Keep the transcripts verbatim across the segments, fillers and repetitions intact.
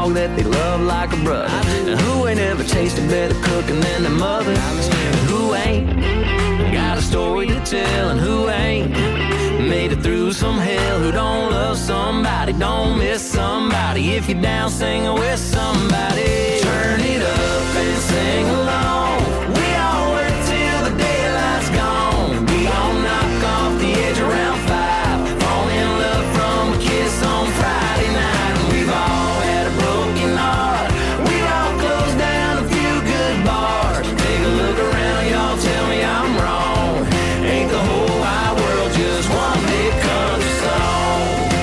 dog that they love like a brother. And who ain't ever tasted better cooking than their mother? And who ain't got a story to tell? And who ain't made it through some hell? Who don't love somebody, don't miss somebody? If you're down singing with somebody, turn it up and sing along. We all work till the daylight's gone. We all knock off the edge around five, fall in love from a kiss on Friday night. And we've all had a broken heart. We've all closed down a few good bars. Take a look around, y'all, tell me I'm wrong. Ain't the whole wide world just one big country song?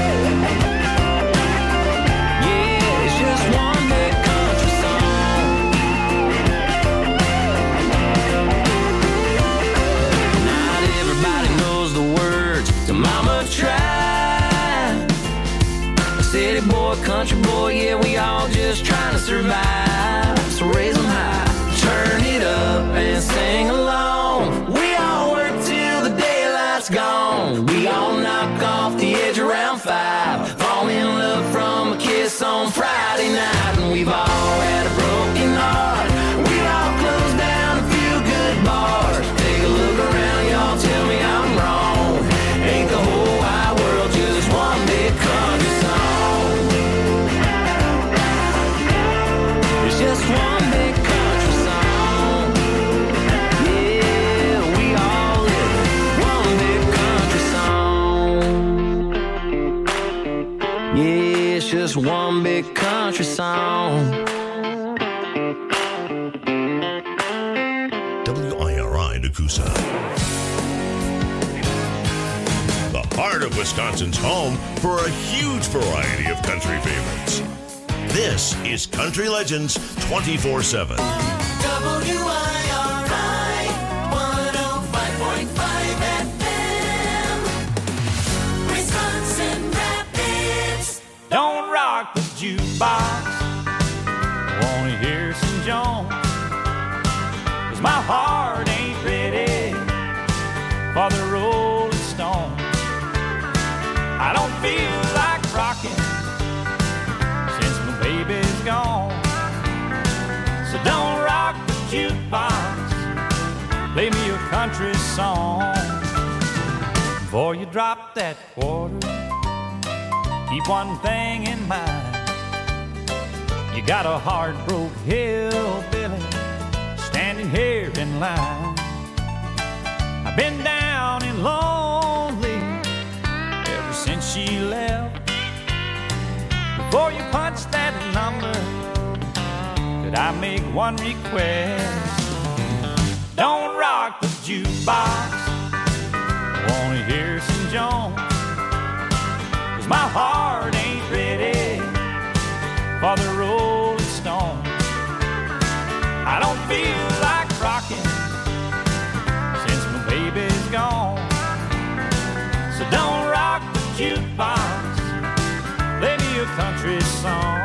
Yeah, it's just one big country song. Not everybody knows the words to Mama Tried. A city boy, country boy, yeah, we all just trying to survive. So raise them high, turn it up and sing along. We all work till the daylight's gone. We all knock off the edge around five, fall in love from a kiss on Friday night. And we've all had a broken heart. We've all closed down a few good bars. Take a look around, y'all, tell me I'm wrong. Ain't the whole wide world just one big country song? It's just one big country song. Yeah, we all live one big country song. Yeah, it's just one big country song. W I R I Nakusa. The heart of Wisconsin's home for a huge variety of country favorites. This is Country Legends twenty-four seven. W I R I one oh five point five F M, Wisconsin Rapids. Don't rock the jukebox, I wanna hear some Jones, 'cause my heart ain't ready for the Rolling Stones. I don't feel like rocking since my baby's gone. So don't rock the jukebox, play me a country song. Before you drop that quarter, keep one thing in mind. You got a heart-broke hillbilly standing here in line. I've been down and lonely ever since she left. Before you punch that number, could I make one request? Don't rock the jukebox, I wanna hear some Jones, 'cause my heart ain't ready for the Rolling Stones. I don't feel like rocking since my baby's gone. So don't rock the jukebox, play me a country song.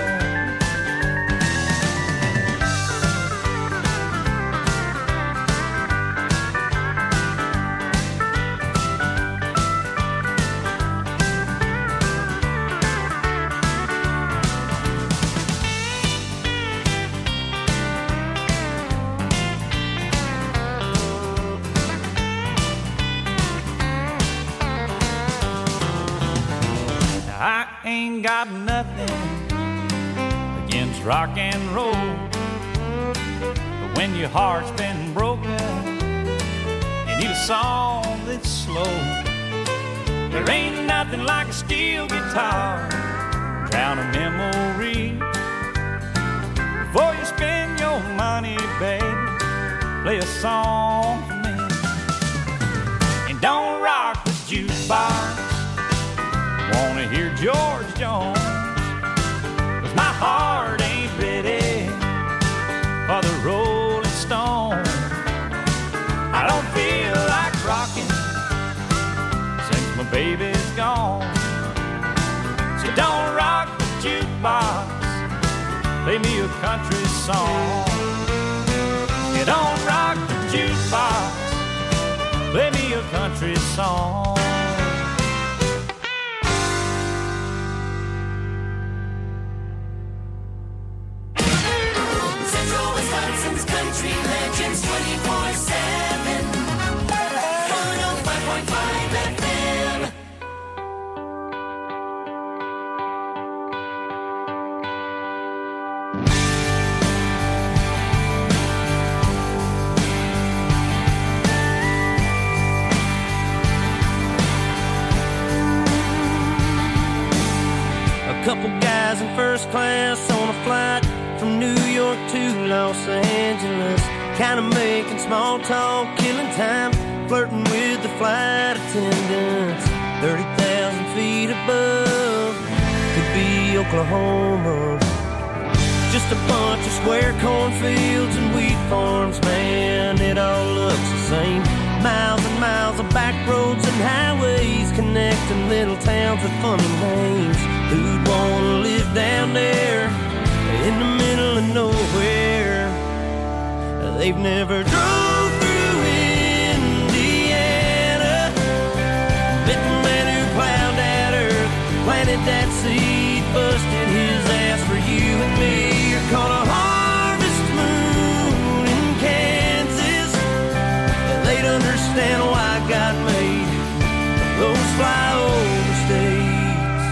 I ain't got nothing against rock and roll, but when your heart's been broken, you need a song that's slow. There ain't nothing like a steel guitar, drown a memory. Before you spend your money, baby, play a song for me. And don't rock the jukebox, wanna hear George Jones, 'cause my heart ain't ready for the Rolling Stone. I don't feel like rocking since my baby's gone. So don't rock the jukebox, play me a country song. You don't rock the jukebox, play me a country song. Country Legends twenty-four seven. one oh five point five F M. A couple guys in first class on a flight from New York to Los Angeles, kind of making small talk, killing time, flirting with the flight attendants. thirty thousand feet above, could be Oklahoma. Just a bunch of square cornfields and wheat farms, man, it all looks the same. Miles and miles of back roads and highways connecting little towns with funny names. Who'd wanna live down there in the middle of nowhere? They've never drove through Indiana, met the man who plowed that earth, planted that seed, busted his ass for you and me. You're caught a harvest moon in Kansas. They'd understand why God made those flyover states.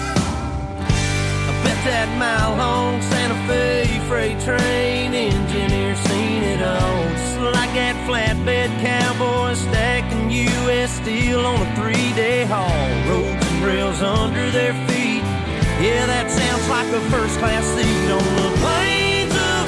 I bet that mile-long Santa Fe freight train engineer seen it all, just like that flatbed cowboy stacking U S steel on a three-day haul. Roads and rails under their feet, yeah, that sounds like a first-class seat on the plains of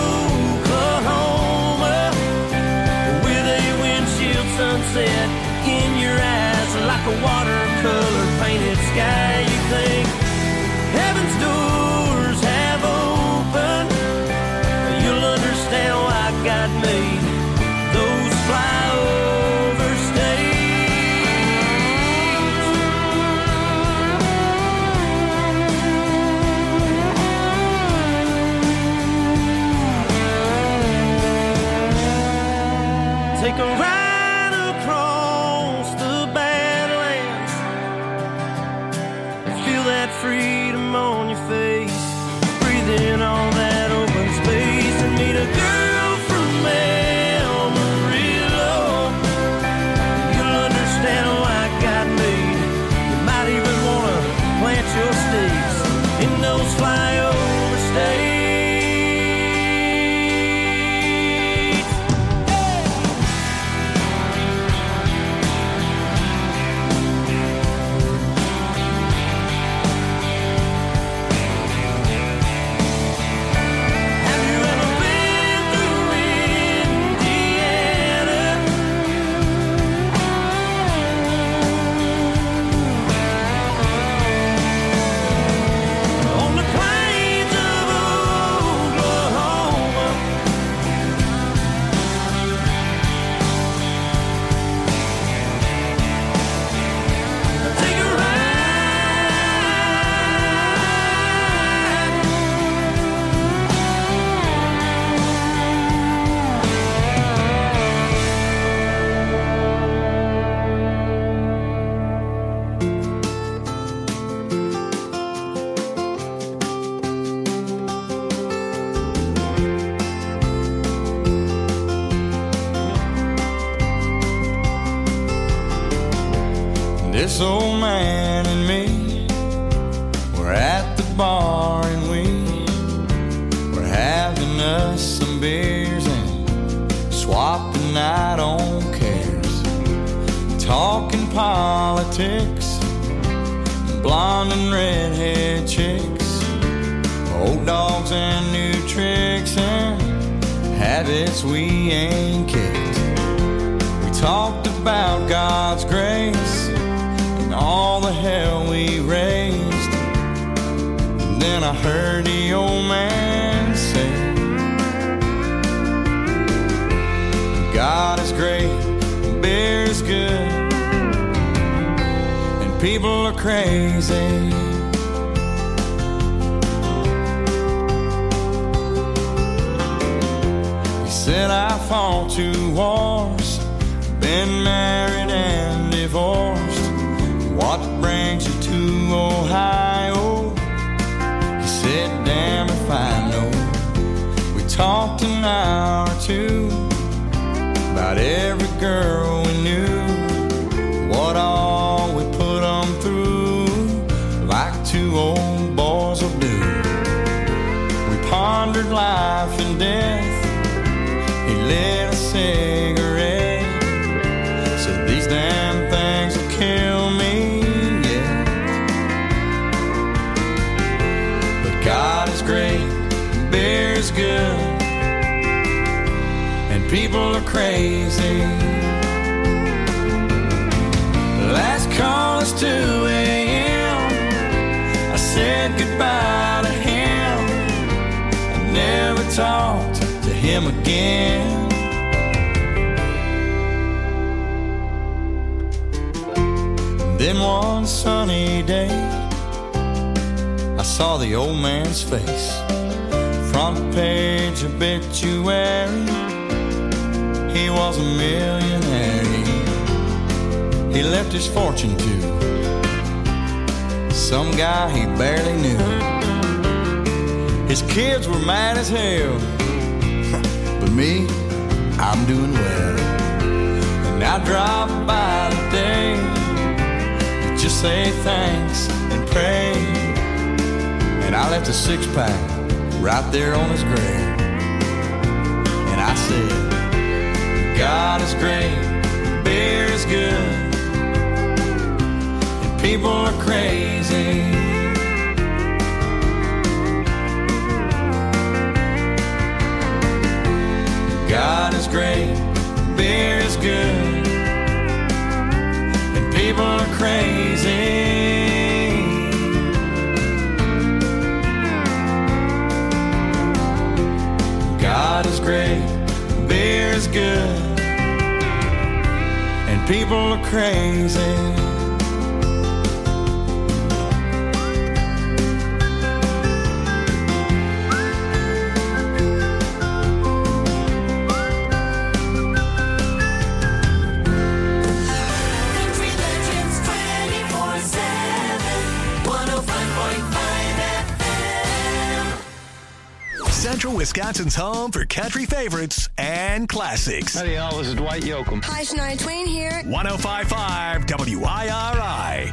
Oklahoma, with a windshield sunset in your eyes like a watercolor painted sky. You think heaven's doors have opened, you'll understand why God made those flyover states. Take a ride across the Badlands and feel that freedom on your face. Breathe in all that open space and meet a girl from Amarillo. You'll understand why God made. You might even want to plant your stakes in those flyover states. Have you ever been through Indiana? On the plains of Oklahoma, take a ride. This old man and me were at the bar and we were having us some beers and swapping night on cares, talking politics, blonde and redhead chicks, old dogs and new tricks and habits we ain't kicked. We talked about God's grace and all the hell we raised. And then I heard the old man say, God is great, beer is good, and people are crazy. He said I fought two wars, been married and divorced. What brings you to Ohio? He said, damn if I know. We talked talked an hour or two about every girl we knew, what all we put them through, like two old boys will do. We pondered life and death. He lit a cigarette, said these damn things will kill me, yeah. But God is great, beer is good, and people are crazy. Last call is two a.m. I said goodbye to him. I never talked to him again. Then one sunny day, I saw the old man's face. Front page obituary, he was a millionaire. He left his fortune to some guy he barely knew. His kids were mad as hell, but me, I'm doing well. And I drop by today to just say thanks and pray. And I left a six-pack right there on his grave. And I said, God is great, beer is good, people are crazy. God is great, beer is good, and people are crazy. God is great, beer is good, and people are crazy. Central Wisconsin's home for country favorites and classics. Howdy, y'all. This is Dwight Yoakam. Hi, Shania Twain here. one oh five point five W I R I.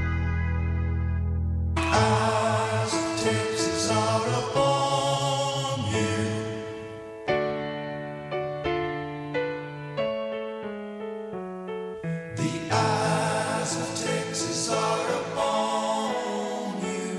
Eyes of Texas are upon you. The eyes of Texas are upon you.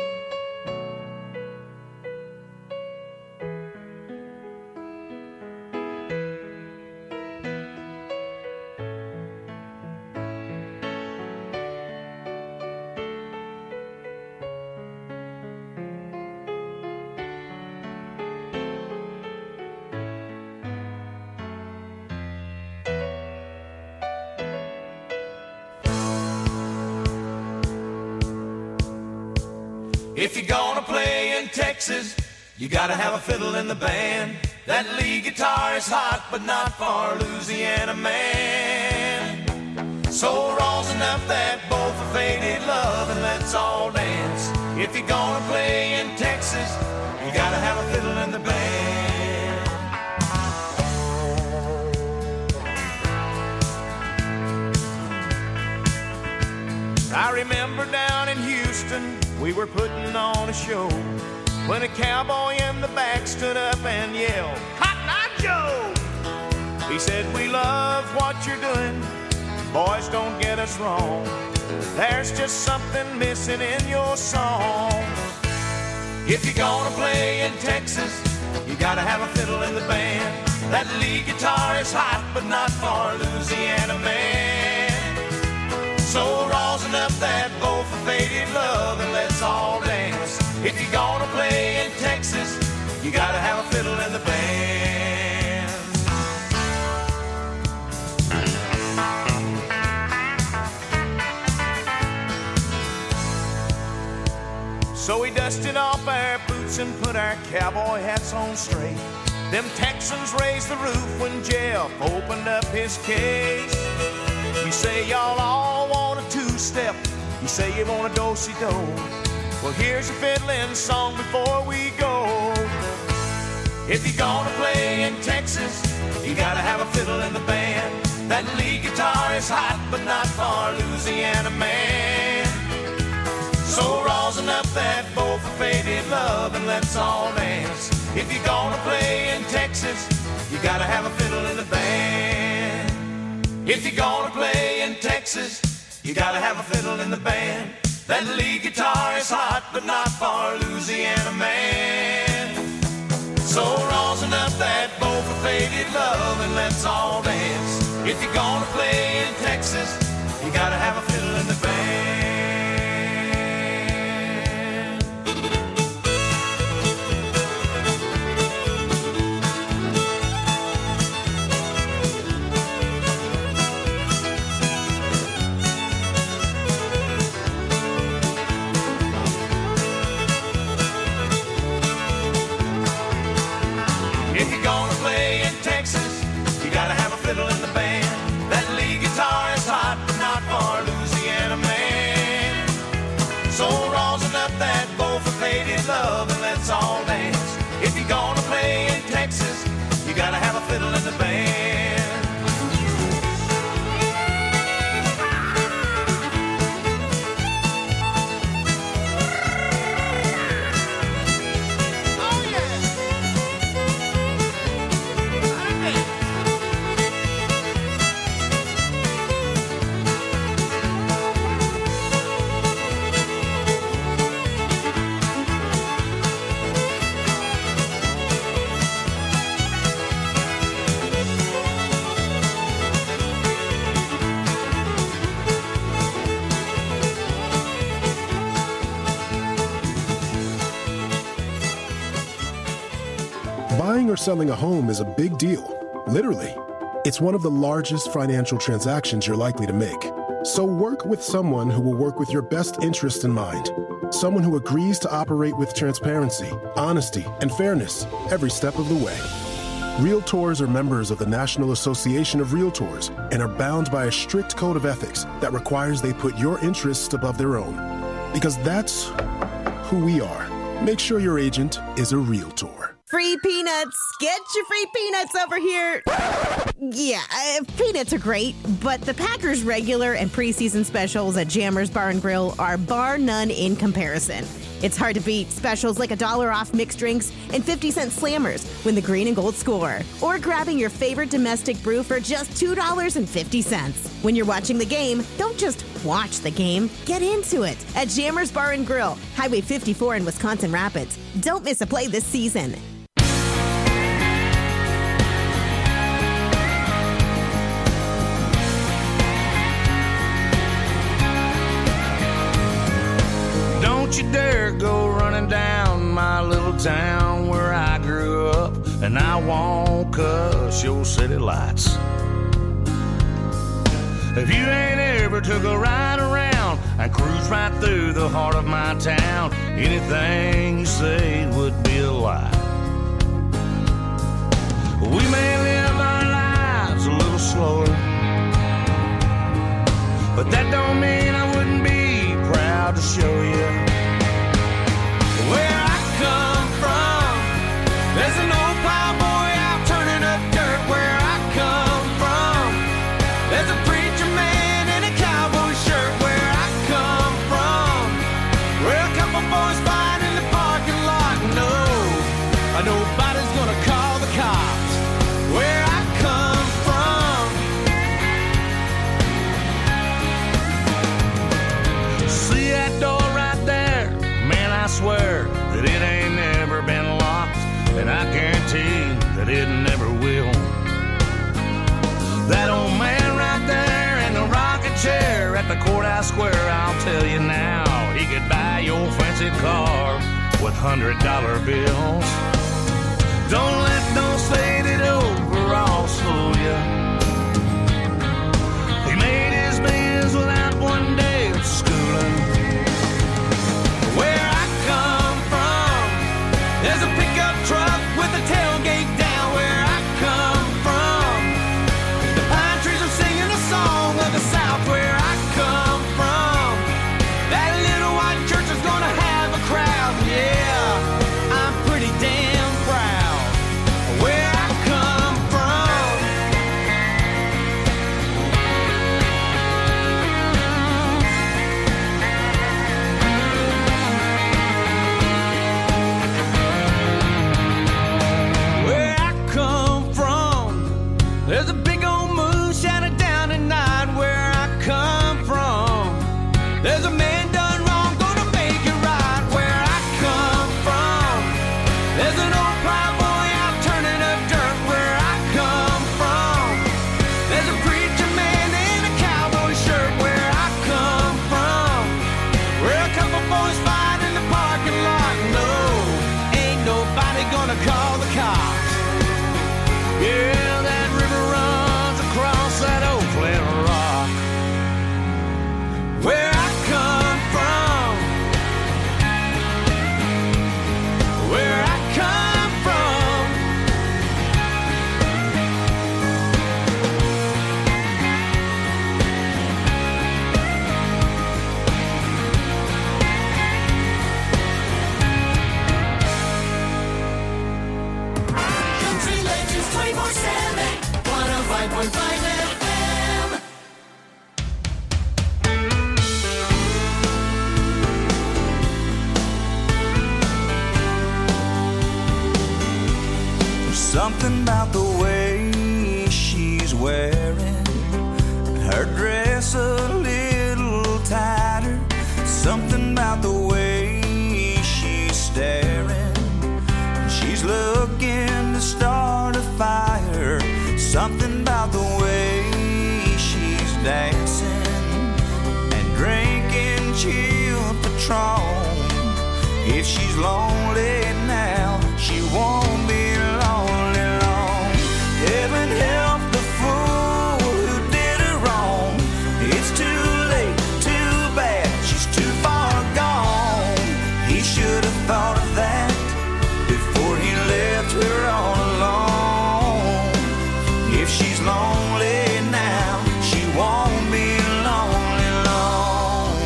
If you're gonna play in Texas, you gotta have a fiddle in the band. That lead guitar is hot, but not for Louisiana man. So rosin up that bowl for faded love and let's all dance. If you're gonna play in Texas, you gotta have a fiddle in the band. I remember down in Houston, we were putting on a show when a cowboy in the back stood up and yelled, Cotton Eye Joe! He said, we love what you're doing, boys, don't get us wrong. There's just something missing in your song. If you're gonna play in Texas, you gotta have a fiddle in the band. That lead guitar is hot, but not for Louisiana man. So rosin up that bowl for faded love and let's all dance. If you're gonna play in Texas, you gotta have a fiddle in the band. So we dusted off our boots and put our cowboy hats on straight. Them Texans raised the roof when Jeff opened up his case. You say y'all all want a two-step, you say you want a do-si-do. Well, here's your fiddling song before we go. If you're gonna play in Texas, you gotta have a fiddle in the band. That lead guitar is hot, but not for Louisiana man. So rosin up that bow for faded love and let's all dance. If you're gonna play in Texas, you gotta have a fiddle in the band. If you're gonna play in Texas, you gotta have a fiddle in the band. That lead guitar is hot, but not for Louisiana man. So rosin up that bow for faded love and let's all dance. If you're gonna play in Texas, you gotta have a fiddle in the band. If you're gonna play in Texas, you gotta have a fiddle in the band. That lead guitar is hot, but not for Louisiana man. So rosin up that bow for faded love and let's all dance. If you're gonna play in Texas, you gotta have a fiddle in the band. Buying or selling a home is a big deal, literally. It's one of the largest financial transactions you're likely to make. So work with someone who will work with your best interest in mind. Someone who agrees to operate with transparency, honesty, and fairness every step of the way. Realtors are members of the National Association of Realtors and are bound by a strict code of ethics that requires they put your interests above their own. Because that's who we are. Make sure your agent is a Realtor. Free peanuts. Get your free peanuts over here. Yeah, uh, peanuts are great, but the Packers regular and preseason specials at Jammers Bar and Grill are bar none in comparison. It's hard to beat specials like a dollar off mixed drinks and fifty cent slammers when the green and gold score, or grabbing your favorite domestic brew for just two dollars and fifty cents. When you're watching the game, don't just watch the game, get into it at Jammers Bar and Grill, Highway fifty-four in Wisconsin Rapids. Don't miss a play this season. Don't you dare go running down my little town where I grew up, and I won't cuss your city lights. If you ain't ever took a ride around and cruise right through the heart of my town, anything you say would be a lie. We may live our lives a little slower, but that don't mean I wouldn't be proud to show you where I come from. There's an old plowboy out turning up dirt where I come from. There's a preacher man in a cowboy shirt where I come from. Where a couple boys fight in the parking lot. No, nobody's gonna call the cops where I come from. See that door right there? Man, I swear that it ain't never been locked, and I guarantee that it never will. That old man right there in the rocking chair at the courthouse square, I'll tell you now, he could buy your fancy car with hundred dollar bills. Don't let those faded overalls fool you. He made his bills without one day of schooling. Where I come from, there's a pickup truck with a tailgate down where I come from. The pine trees are singing a song of the South where I come from. That little white church is gonna have a crowd, yeah, I'm pretty damn proud Something about the way she's wearing her dress a little tighter. Something about the way she's staring. She's looking to start a fire. Something about the way she's dancing and drinking chilled Patron. If she's lonely now, she won't be lonely long. Heaven help the fool who did her wrong. It's too late, too bad, she's too far gone. He should have thought of that before he left her all alone. If she's lonely now, she won't be lonely long.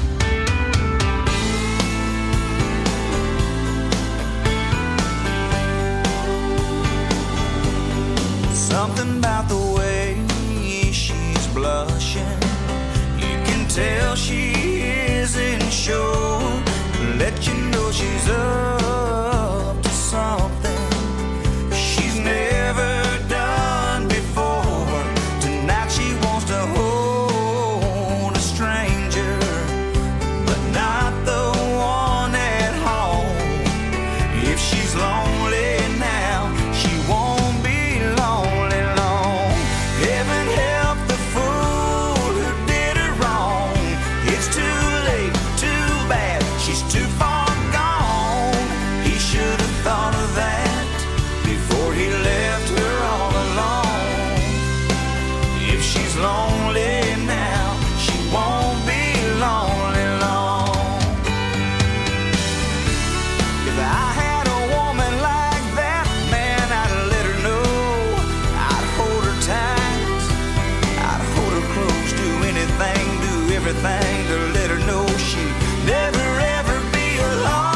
Something about the way she's blushing. You can tell she isn't sure. Let you know she's up to something she's never done before. Tonight she wants to hold a stranger, but not the one at home. If she's lonely now, she won't be lonely long. Heaven help the fool who did her wrong. It's too late, too bad, she's too far gone. He should have thought of that before he left her all alone. If she's lonely now, she won't be lonely long. If I had a woman like that, man, I'd let her know. I'd hold her tight, I'd hold her close, do anything, do everything to let her know she'd never ever be alone.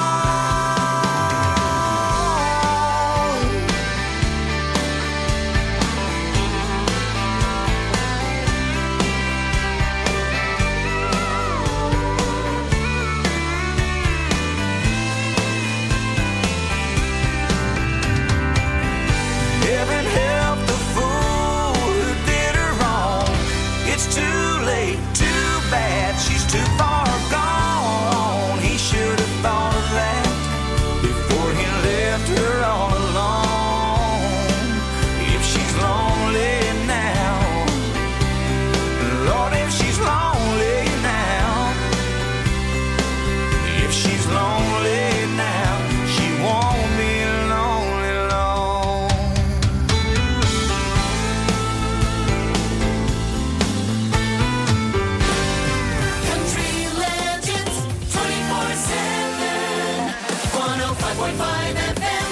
Heaven help the fool who did her wrong. It's too late, too bad, she's too far gone. He should have thought of that before he left her all alone. If she's lonely now, Lord, if she's lonely now, if she's lonely now, she won't be lonely long. Country Legends twenty-four seven, one oh five point five F M.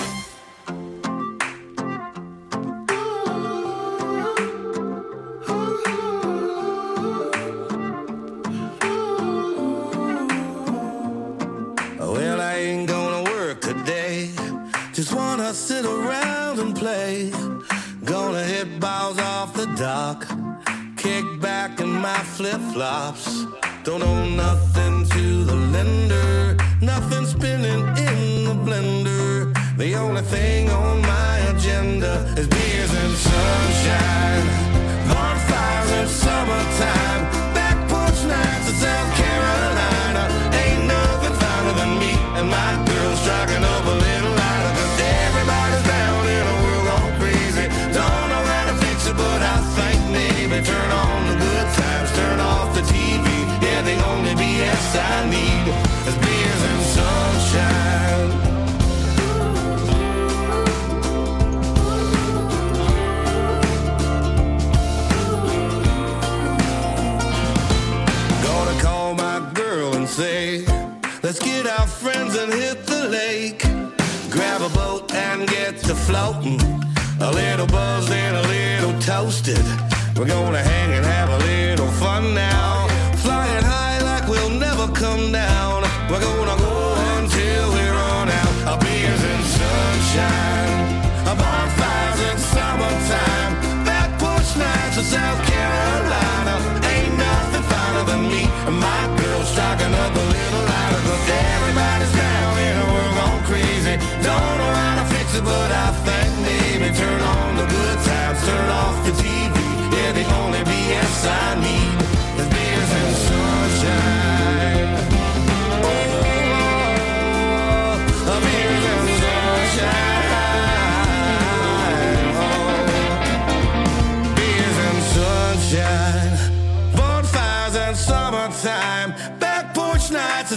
Well, I ain't gonna work today. Just wanna sit around and play. Gonna hit balls off the dock. Kick back in my flip-flops. Don't owe nothing to the lender. Nothing spinning in the blender. The only thing on my agenda is beers and sunshine. Bonfires in summertime. Back porch nights in South Carolina. Ain't nothing finer than me and my girl striking up a little lighter. Cause everybody's down in a world gone crazy. Don't know how to fix it, but I think maybe turn on the good times, turn off the T V. Yeah, the only B S I need is beers and sunshine. Gonna call my girl and say, let's get our friends and hit the lake. Grab a boat and get to floating. A little buzzed and a little toasted. We're gonna hang and have a little fun now. Flying high like we'll never come down. We're gonna go until we run out. Our beers and sunshine. A bonfires in summertime. Back porch nights in South Carolina. Ain't nothing finer than me and my girl striking up a little lighter. Cause everybody's down in a world gone crazy. Don't know how to fix it, but I think maybe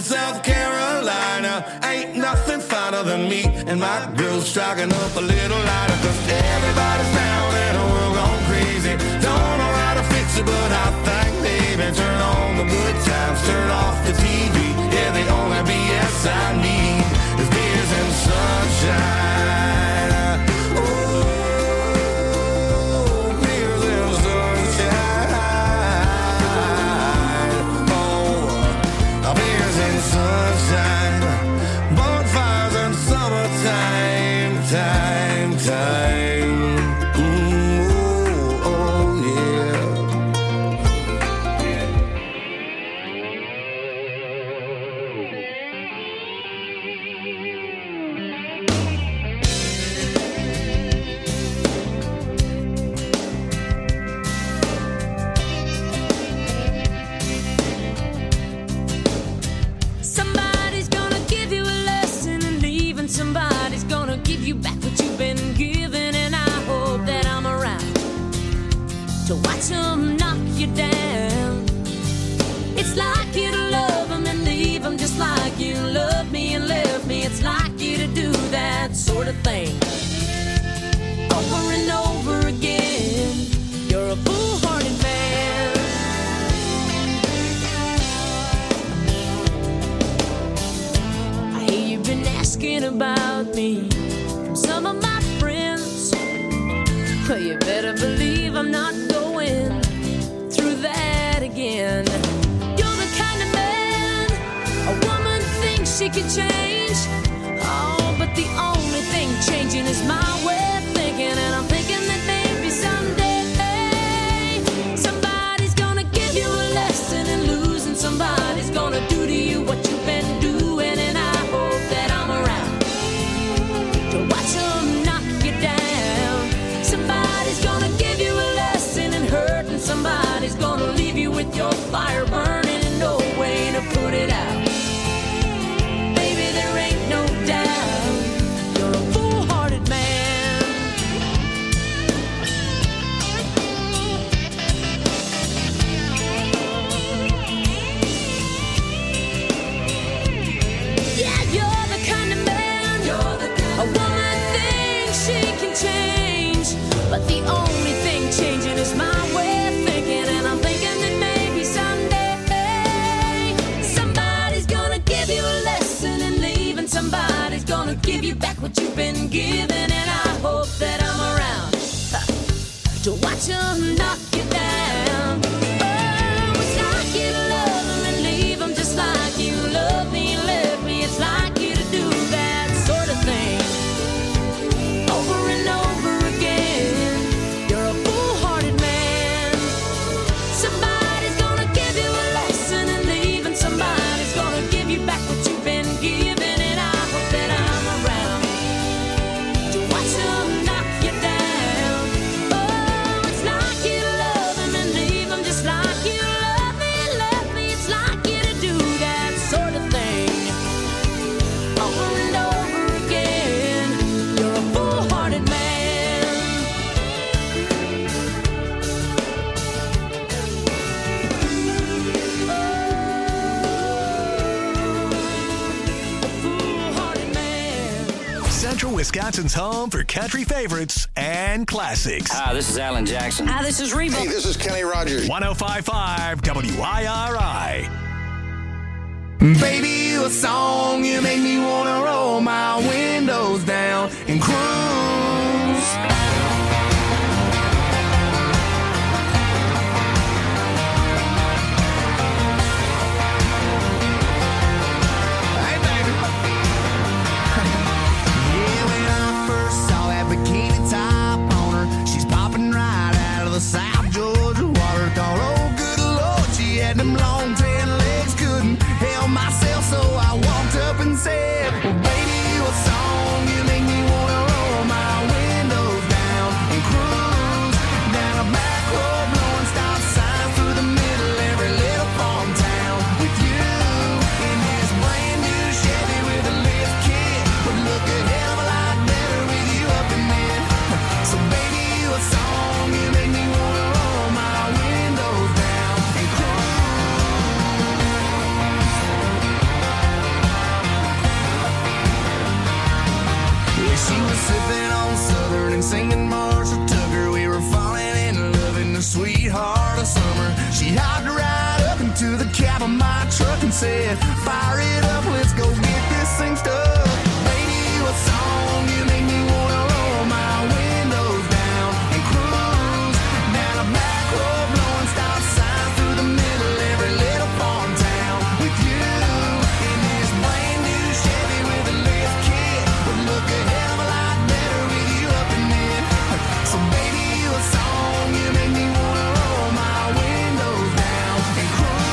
to South Carolina. Ain't nothing finer than me and my girls striking up a little lighter. Cause everybody's down and the world gone crazy. Don't know how to fix it, but I think maybe turn on the good times, turn off the T V. Yeah, the only B S I need is beers and sunshine. Oh, beers and sunshine. Oh, beers and sunshine. Bonfires and summertime, time, time. Ooh, oh, oh, yeah. Somebody's gonna give you a lesson and leave, and somebody's gonna give you back what you've been given. And I hope that I'm around to watch them knock you down. It's like you to love them and leave them, just like you loved me and left me. It's like you to do that sort of thing over and over again. You're a foolhardy man. I hear you've been asking about me from some of my friends. Well, you better believe I'm not going through that again. You're the kind of man a woman thinks she can change. Oh, but the only thing changing is my way of thinking. And I'm thinking that maybe someday somebody's gonna give you a lesson in losing. Somebody's gonna do to you what you've been doing. And I hope that I'm around to watch them knock you down. Somebody's gonna give you a lesson in hurt, and somebody's gonna leave you with your fire burning and no way to put it out. Baby, there ain't no doubt you're a foolhardy man. Yeah, you're the kind of man a woman thinks she can change, but the only thing changing is my way of thinking. And I'm thinking that maybe someday somebody's gonna give you a lesson and leave, and somebody's gonna give you back what you've been given. And I hope that I'm around huh, to watch them knock you down. Oh, it's like you to love them and leave them, just like you love me and left me. It's like you to do that sort of thing over and over again. You're a foolhardy man. Somebody's gonna give you a lesson and leave, and somebody's gonna give you back what you've been given. And I hope that I'm around to watch them knock you down. Oh, it's like you to love them and leave them, just like you love me and left me. It's like you to do that sort of thing over and over again. You're a foolhardy man. A foolhardy man. Central Wisconsin's home for country favorites and classics. Hi, this is Alan Jackson. Hi, this is Reba. Hey, this is Kenny Rogers. one oh five point five W I R I. Baby, you a song, you make me wanna roll my windows down and cruise. Hey, baby. Yeah, when I first saw that bikini top on her, she's popping right out of the South Georgia water. Thought, oh, good Lord, she had them long tan legs, couldn't help myself, so I walked up and said, well, baby, you a song, you make me wanna roll She was sipping on Southern and singing Marshall Tucker. We were falling in love in the sweetheart of summer. She hopped right up into the cab of my truck and said, fire it up, let's go get this thing stuck. Baby, what song you make me wanna roll my windows down and cruise down a back road, blowing stop signs through the middle every little farm town with you in this brand new Chevy with a lift kit. Would look a hell of a lot better with you up in it. So baby, what song you make me wanna roll my windows down and cruise.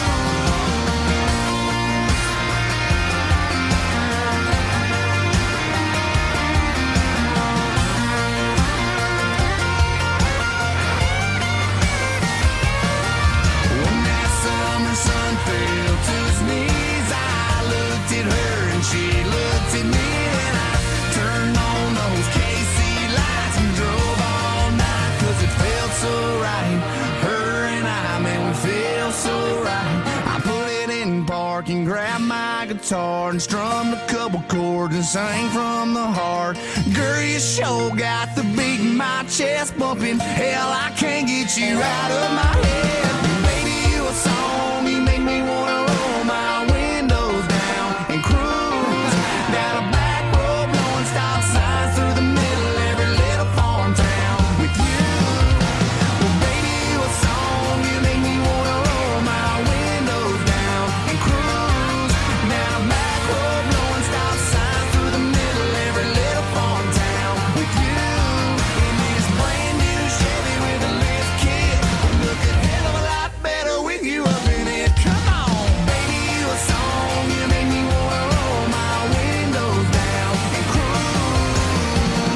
When that summer sun fell to his knees, I looked at her and she looked at me, and I turned on those K C lights and drove all night, cause it felt so right. Her and I, man, we feel so right. I put it in park and grabbed my guitar and strummed a couple chords and sang from the heart. Girl, you sure got the beat in my chest bumping. Hell, I can't get you out of my head. Baby, what song you make me wanna roll my windows down and cruise down a back road, blowing stop signs through the middle every little farm town with you. Well, baby, what song you make me wanna roll my windows down and cruise down a back road, blowing stop signs through the middle every little farm town with you in this brand new Chevy with a lift kit. Would look a hell of a lot better with you up in it. Come on, baby, what song you make me wanna roll my windows down and cruise.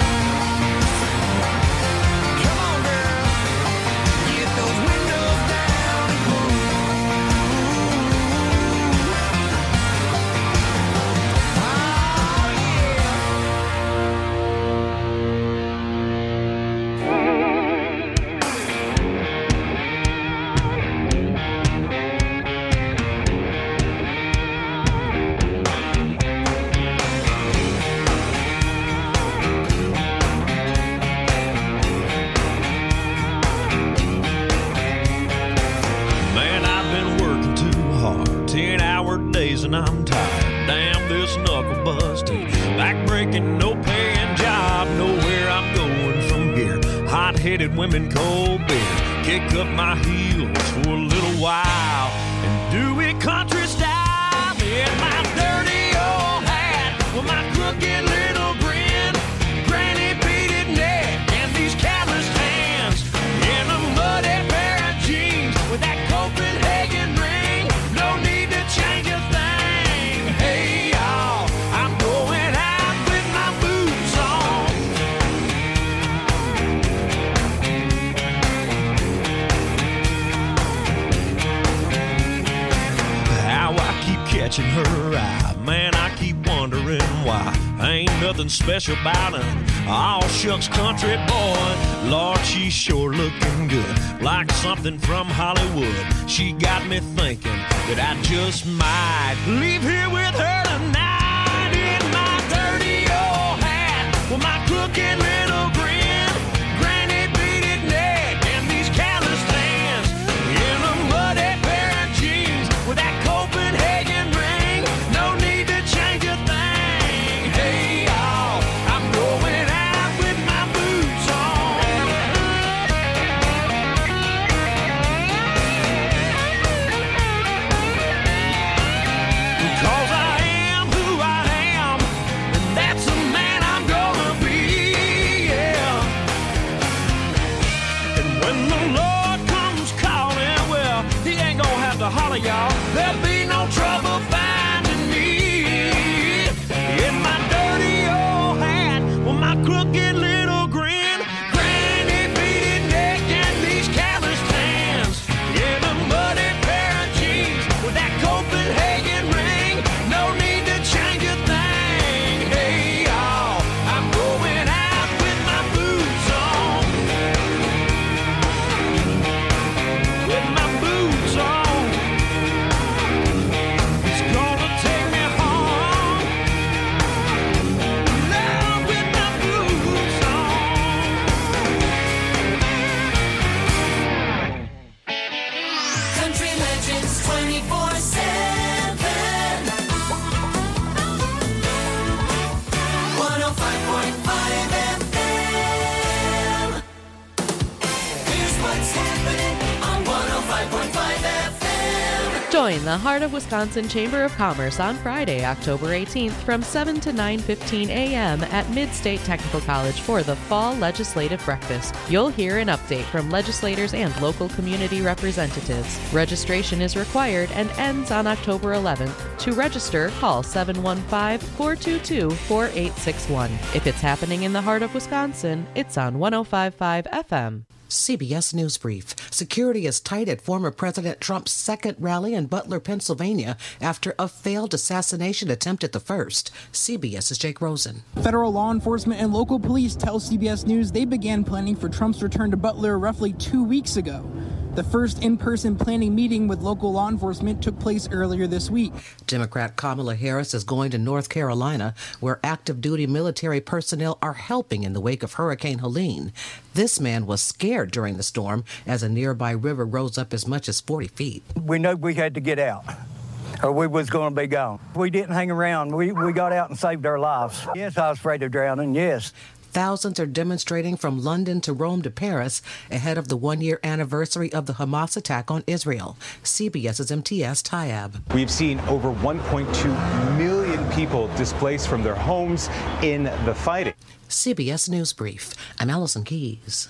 Come on, girl, get those windows down and cruise. Oh, yeah. Man, I've been working too hard, ten hour days and I'm tired. Damn this knuckle busting, back breaking, no paying job. Nowhere I'm going from here. Hot headed women, cold beer. Kick up my heels for a little while and do it country style. In my dirty old hat with my crooked little grin, granny beaded neck and these calloused hands, in a muddy pair of jeans with that Copenhagen ring. No need to change a thing. Hey y'all, I'm going out with my boots on. How I keep catching her eye, man, I keep wondering why. Ain't nothing special about her, all shucks country boy. Lord, she's sure looking good, like something from Hollywood. She got me thinking that I just might leave here with her tonight. In my dirty old hat with my crooked little grin, granny beaded neck and these calloused hands, in a muddy pair of jeans with that Copenhagen ring. No need to change a thing. Hey y'all, I'm going out with my boots on. Cause I am who I am, and that's the man I'm gonna be. Yeah. Join the Heart of Wisconsin Chamber of Commerce on Friday, October eighteenth from seven to nine fifteen a.m. at Mid-State Technical College for the Fall Legislative Breakfast. You'll hear an update from legislators and local community representatives. Registration is required and ends on October eleventh. To register, call seven one five, four two two, four eight six one. If it's happening in the heart of Wisconsin, it's on one oh five point five F M. C B S News Brief. Security is tight at former President Trump's second rally in Butler, Pennsylvania, after a failed assassination attempt at the first. CBS's Jake Rosen. Federal law enforcement and local police tell C B S News they began planning for Trump's return to Butler roughly two weeks ago. The first in-person planning meeting with local law enforcement took place earlier this week. Democrat Kamala Harris is going to North Carolina, where active-duty military personnel are helping in the wake of Hurricane Helene. This man was scared during the storm as a nearby river rose up as much as forty feet. We knew we had to get out, or we was going to be gone. We didn't hang around. We, we got out and saved our lives. Yes, I was afraid of drowning, yes. Thousands are demonstrating from London to Rome to Paris ahead of the one-year anniversary of the Hamas attack on Israel. CBS's M T S Tayab. We've seen over one point two million people displaced from their homes in the fighting. C B S News Brief. I'm Allison Keys.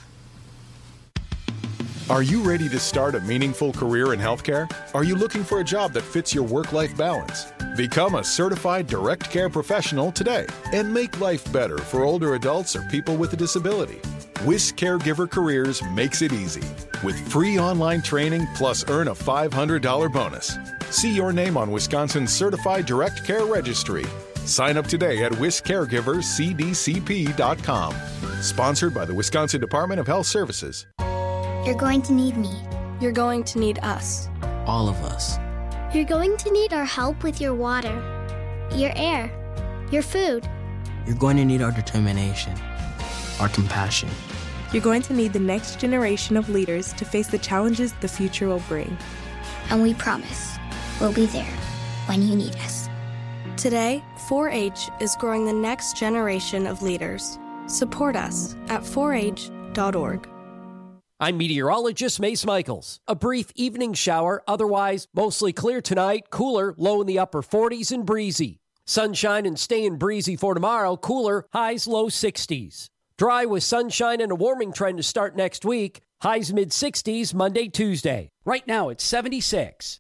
Are you ready to start a meaningful career in healthcare? Are you looking for a job that fits your work-life balance? Become a certified direct care professional today and make life better for older adults or people with a disability. WIS Caregiver Careers makes it easy with free online training plus earn a five hundred dollars bonus. See your name on Wisconsin's Certified Direct Care Registry. Sign up today at wis caregivers c d c p dot com. Sponsored by the Wisconsin Department of Health Services. You're going to need me. You're going to need us. All of us. You're going to need our help with your water, your air, your food. You're going to need our determination, our compassion. You're going to need the next generation of leaders to face the challenges the future will bring. And we promise we'll be there when you need us. Today, four H is growing the next generation of leaders. Support us at four H dot org. I'm meteorologist Mace Michaels. A brief evening shower, otherwise mostly clear tonight, cooler, low in the upper forties and breezy. Sunshine and staying breezy for tomorrow, cooler, highs low sixties. Dry with sunshine and a warming trend to start next week, highs mid sixties Monday, Tuesday. Right now it's seventy-six.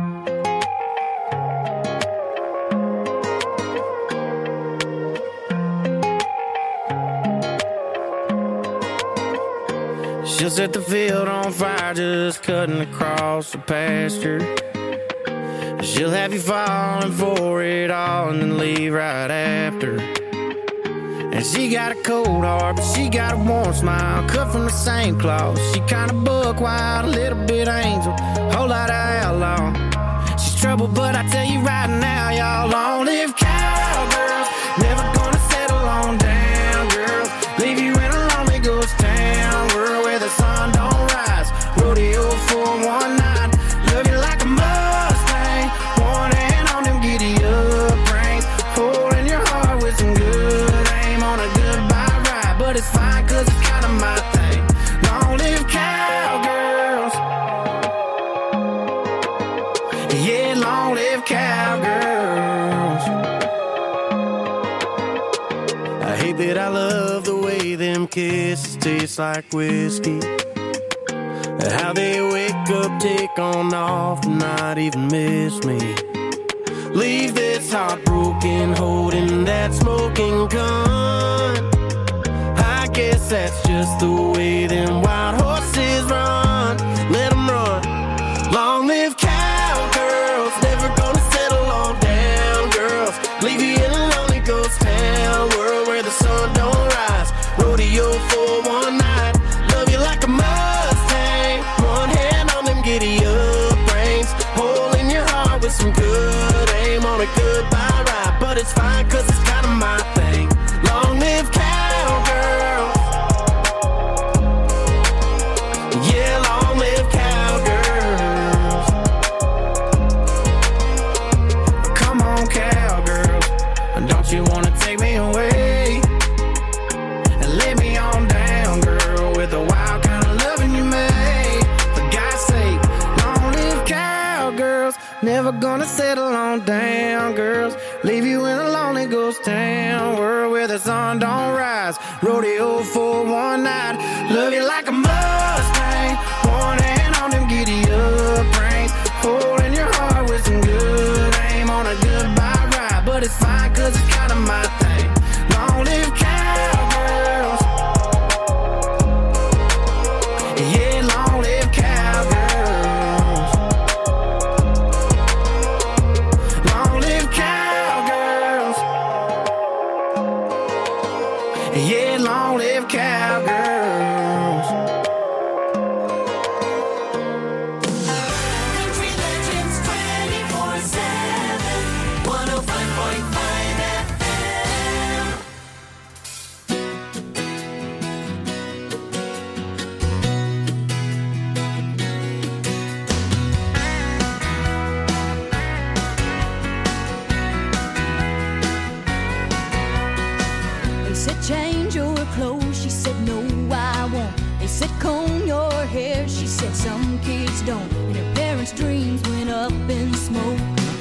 She'll set the field on fire just cutting across the pasture. She'll have you falling for it all and then leave right after. And she got a cold heart, but she got a warm smile, cut from the same cloth. She kind of buck wild, a little bit angel, whole lot of outlaw. She's trouble, but I tell you right now, y'all, long live cowgirls. Never gonna settle on down, girls. Leave you in a lonely ghost town, world where the sun don't rise. Rodeo for one night, love you like a Mustang. One hand on them giddy up reins, holding your heart with some good aim on a goodbye ride. But it's fine, cause it's kinda my thing. Long live cowgirls. Yeah, long live cowgirls. I hate that I love the way them kisses taste like whiskey. How they wake up, take on off, and not even miss me. Leave this heart broken, holding that smoking gun. I guess that's just the way them wild horses run. Let them run. Long live cowgirls, never gonna settle on down, girls. Leave you in a lonely ghost town, world where the sun don't rise. Rodeo for one night, love you like a Mustang. One hand on them giddy up reins, holding your heart with some good aim on a goodbye ride. But it's fine, cause it's kinda my thing. Long live cowgirls. never gonna settle on down, girls. Leave you in a lonely ghost town, world where the sun don't rise. Rodeo for one night. Love you like a Mustang, one hand on them giddy up reins, holding your heart with some good aim on a goodbye ride. But it's fine, cause it's kind of my thing. Long live cowgirls. Yeah, long live cowgirls. Long live cowgirls. Yeah, long live cowgirls. Country Legends twenty-four seven, one oh five point five F M. They said change your clothes, she said no I won't. They said comb your hair, she said some kids don't. And her parents' dreams went up in smoke.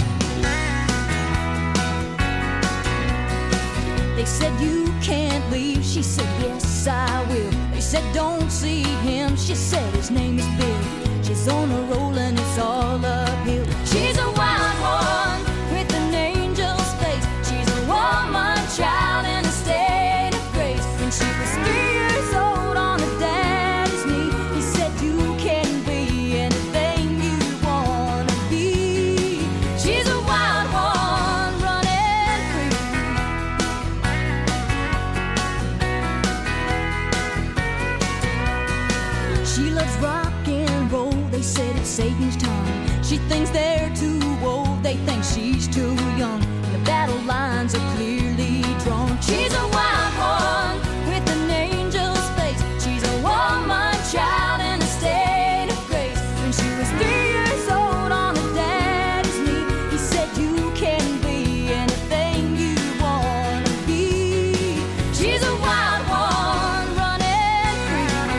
They said you can't leave, she said yes I will. They said don't see him, she said his name is Bill. She's on a roll and it's all uphill. She's a wild one with an angel's face. She's a woman child in a state of grace. When she was three years old on her daddy's knee, he said you can be anything you wanna be. She's a wild one running free. She loves rock and roll, they said it's Satan's time. She thinks they're too old, they think she's too young. The battle lines are clearly drawn. She's a wild one with an angel's face. She's a woman child in a state of grace. When she was three years old on her daddy's knee, he said you can be anything you wanna be. She's a wild one running free.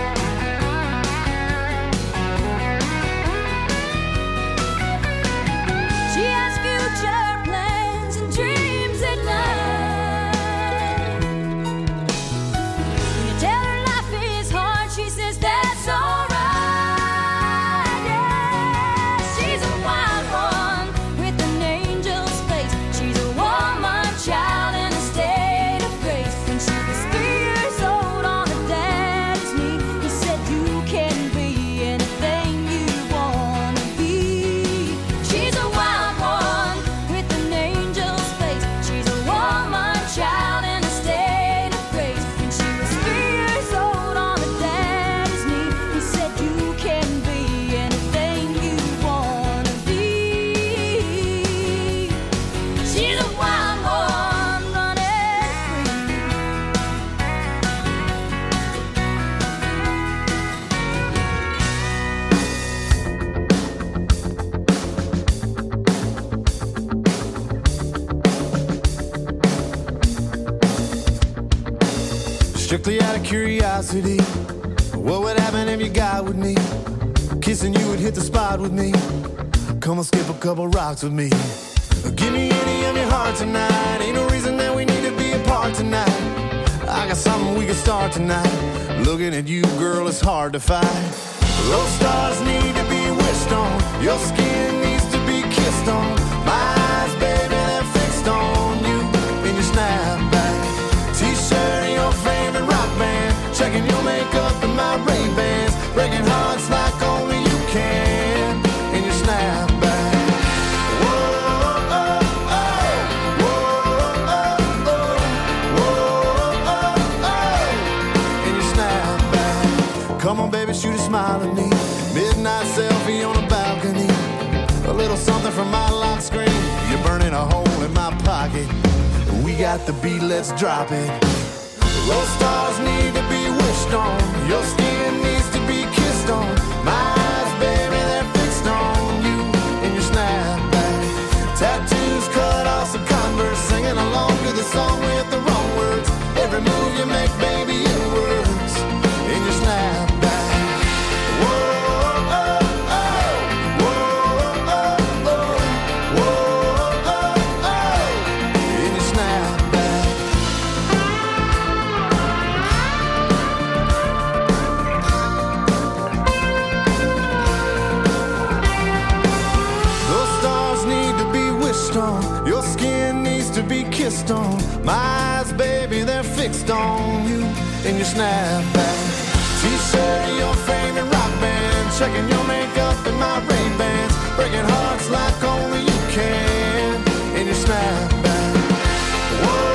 She has future plans and dreams at night. When you tell her life is hard, she says that's alright. Yeah, she's a wild one with an angel's face. She's a woman child in a state of grace. When she was three years old on her daddy's knee, he said you can be anything you wanna be. She's a wild one with an angel's face. She's a woman child in a state of grace. When she was three years old on her daddy's knee, he said you can be anything you wanna be. She's a wild one running free. Strictly out of curiosity, what would happen if you got with me? Kissing you would hit the spot with me. Come and skip a couple rocks with me. Give me any of your heart tonight. Ain't no reason that we need to be apart tonight. I got something we can start tonight. Looking at you, girl, it's hard to fight. Those stars need to be wished on. Your skin needs to be kissed on. My eyes, baby, they're fixed on you in your snapback. T-shirt and your favorite rock band. Checking your makeup and my Ray-Bans. Breaking hearts like only you can in your snapback. Whoa, oh, oh. Whoa, oh, oh. Whoa, oh, oh. In your snapback. Come on, baby, shoot a smile at me. Midnight selfie on a balcony. A little something from my lock screen. You're burning a hole in my pocket. We got the beat, let's drop it. Those stars need to be wished on. Your skin needs to be kissed on. My eyes, baby, they're fixed on you in your snapback. Tattoos cut off some Converse. Singing along to the song with the wrong words. Every move you make, baby, it works in your snapback. Whoa, oh, oh. Whoa, oh, oh. twist on. My eyes, baby, they're fixed on you and your snapback. T-shirt of your favorite rock band, checking your makeup in my Ray-Bans, breaking hearts like only you can in your snapback. Whoa.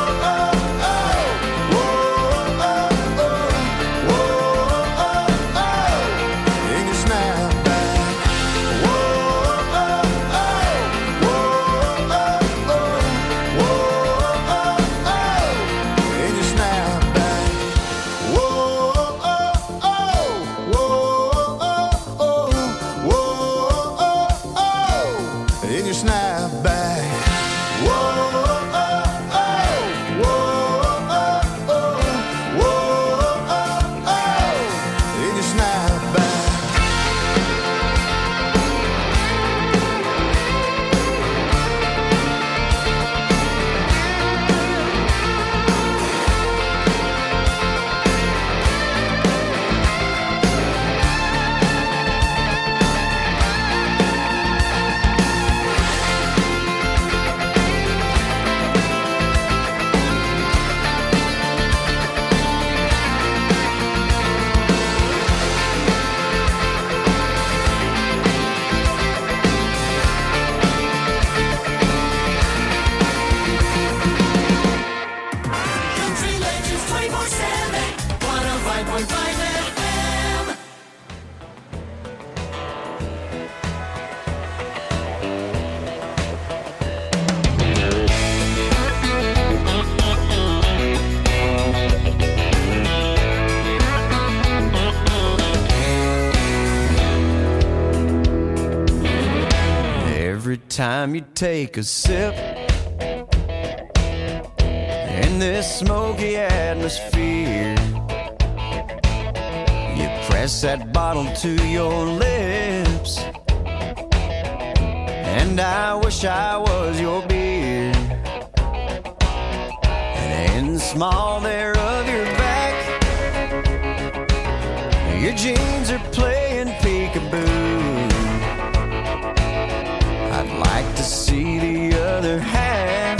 Time you take a sip in this smoky atmosphere, you press that bottle to your lips, and I wish I was your beer. And in the small there of your back, your jeans are playing peekaboo. I'd like to see the other half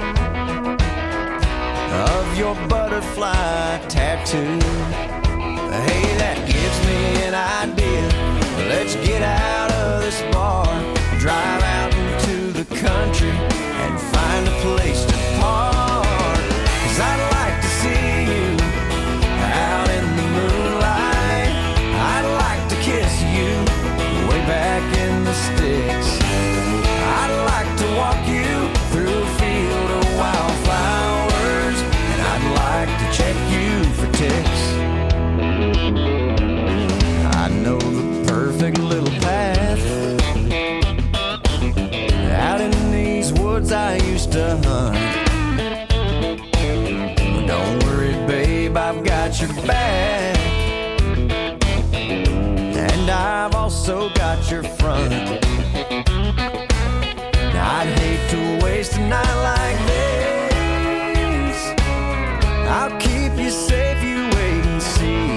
of your butterfly tattoo. Hey, that gives me an idea. Let's get out of this bar, drive out into the country and find a place to park. 'Cause I'd like to see you out in the moonlight. I'd like to kiss you way back in the sticks. I'd like to walk you through a field of wildflowers, and I'd like to check you for ticks. I know the perfect little path out in these woods I used to hunt. Don't worry, babe, I've got your back, and I've also got your front. I'd hate to waste a night like this. I'll keep you safe, you wait and see.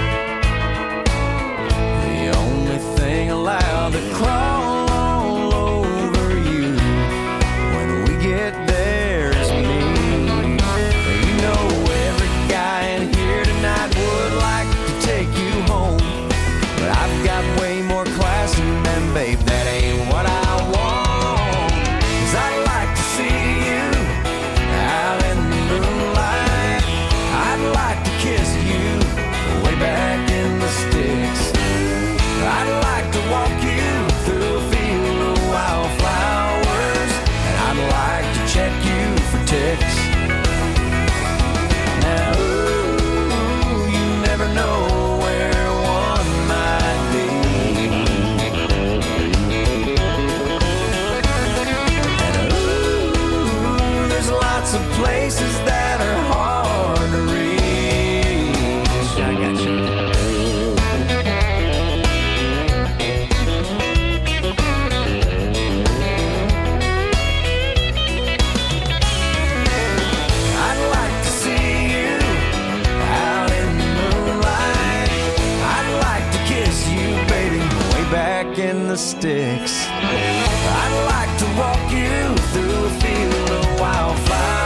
The only thing allowed to crawl all over you when we get there is me. You know every guy in here tonight would like to take you home, but I've got way more class in them, babe, that ain't what I want. I'd like to see you out in the moonlight. I'd like to kiss you way back in the sticks. I'd like to walk you through a field of wildflowers, and I'd like to check you for ticks. Now, ooh, you never know where one might be. Lots of places that are hard to reach. I got you. I'd like to see you out in the moonlight. I'd like to kiss you, baby, way back in the sticks. I'd like to walk you through a field of wildflowers.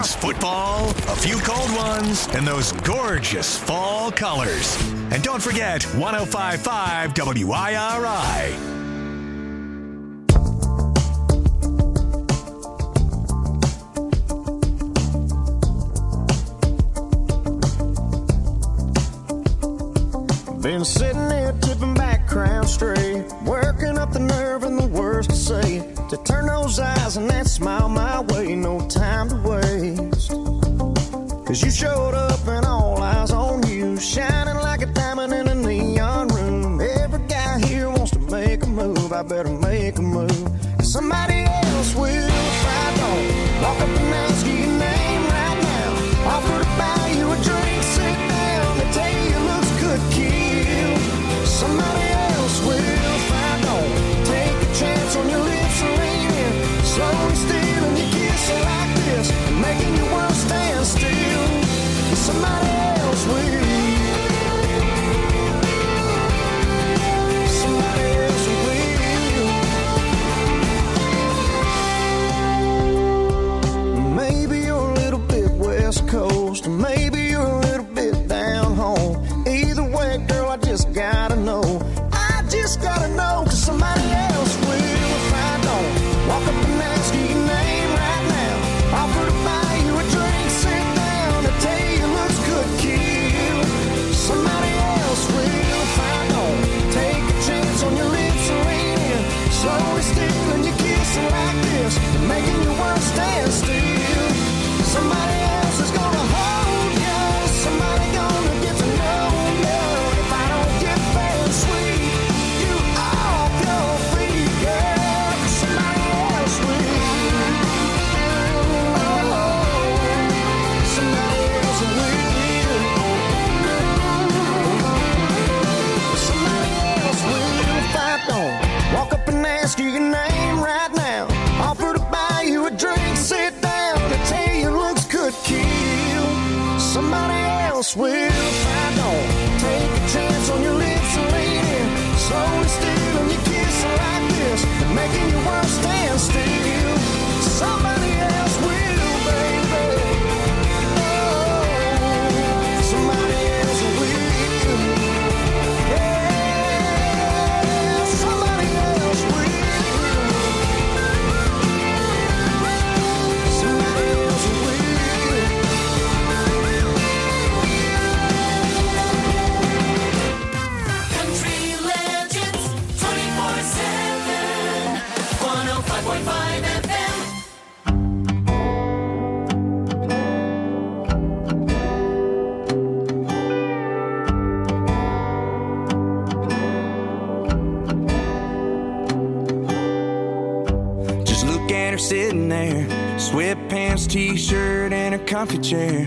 Girls, football, a few cold ones, and those gorgeous fall colors. And don't forget one oh five point five W I R I. Been sitting there tipping back, crown straight, working up the nerve and the words to say, to turn those eyes and that smile my way, no time to waste. Cause you showed up and all eyes on you, shining like a diamond in a neon room. Every guy here wants to make a move, I better make a move. Cause somebody else will if I don't. Walk up and ask you your name right now, offer to buy you a drink, sit down, they tell you your looks could kill. Somebody else will if I don't. Take a chance on your lips and lean in, slowly stealing your kiss like this, and making your world stand still. Somebody else will. Somebody else will. Maybe you're a little bit West Coast, maybe you're a little bit down home. Either way, girl, I just gotta know. I just gotta know, cause somebody else will if I don't. Walk up and ask you your name right now, offer to buy you a drink, sit down, to tell you your looks could kill. Somebody else will if I don't. Take a chance on your lips and lean in, slowly stealing your kiss like this, and making your world stand still. Somebody else is gonna hold you, somebody gonna get to know you. If I don't get fair and sweet, you off your feet, girl, cause somebody else will. Oh, somebody else will. Somebody else will if I don't. Walk up and ask you your name right now, offer to buy you a drink, sit down, to tell you looks could kill. Somebody else will if I don't. Take a chance on your lips and lean in, slowly stealing your kiss like this, and making your world stand still. Somebody else will, baby. Oh, somebody else will. Yeah, somebody else will. Somebody else will. Country legends, twenty-four seven, one oh five point five F M. Just look at her sitting there, sweatpants, t-shirt, and her comfy chair.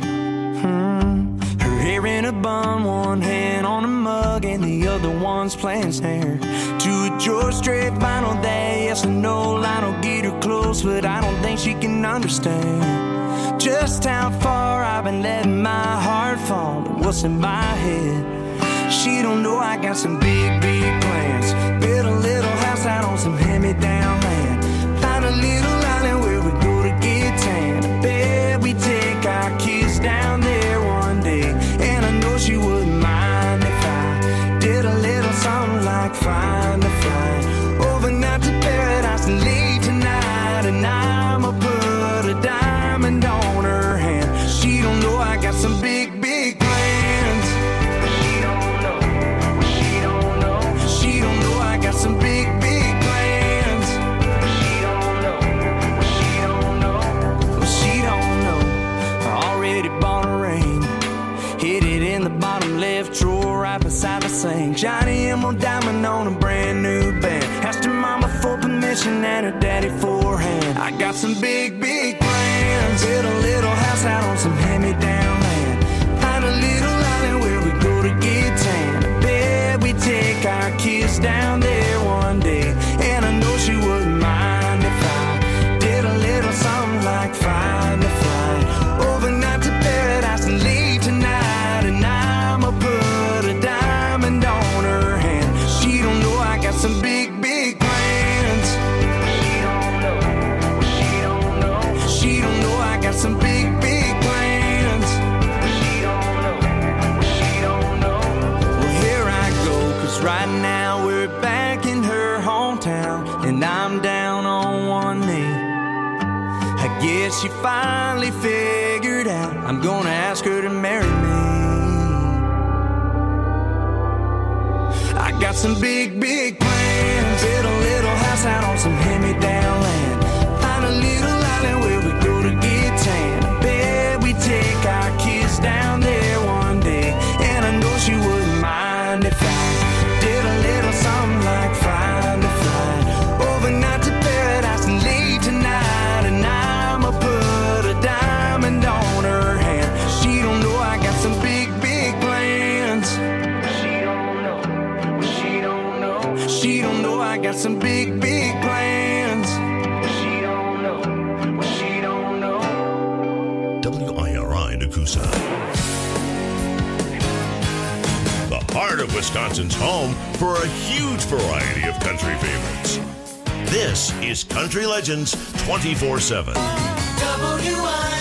Hmm. Her hair in a bun, one hand on a mug, and the other one's playing snare. To a George Strait vinyl that yes and no line will get her close, but I don't think she can understand just how far I've been letting my heart fall to what's in my head. She don't know I got some big, big plans. Build a little house out on some hand-me-down land. Find a little island where we go to get tan. I bet we take our kids down there one day. And I know she wouldn't mind if I did a little something like find a flight overnight to paradise and leave tonight. And I'ma put a diamond on her hand. She don't know I got some big, big plans. She don't know. She don't know. She don't know I got some big, big plans. She don't know. She don't know. She don't know. I already bought a ring. Hid it in the bottom left drawer right beside the sink. Shiny emerald diamond on a brand new band. Asked her mama for permission and her daddy for a hand. I got some big, big plans. Build a little house out on some hand-me-down land. Find a little island where we go to get tan. I bet we take our kids down there one day. And I know she wouldn't mind if I did a little something like find a flight overnight to paradise and leave tonight. And I'ma put a diamond on her hand. She don't know I got some big, big plans. She don't know. She don't know. She don't know I got some big, big I'm gonna ask her to marry me. I got some big, big plans. Build a little house out on some hand-me-down land. Find a little island where we go to get tan. Bet we take our kids down there one day. And I know she wouldn't mind if I did a little something like find a flight overnight to paradise and leave tonight. And I'ma put a diamond on her hand. She don't know I got some big, big plans. She don't know. She don't know. She don't know I got some big, big plans. She don't know. She don't know. W I R I Nakusa. The heart of Wisconsin's home for a huge variety of country favorites. This is Country Legends twenty-four seven. W I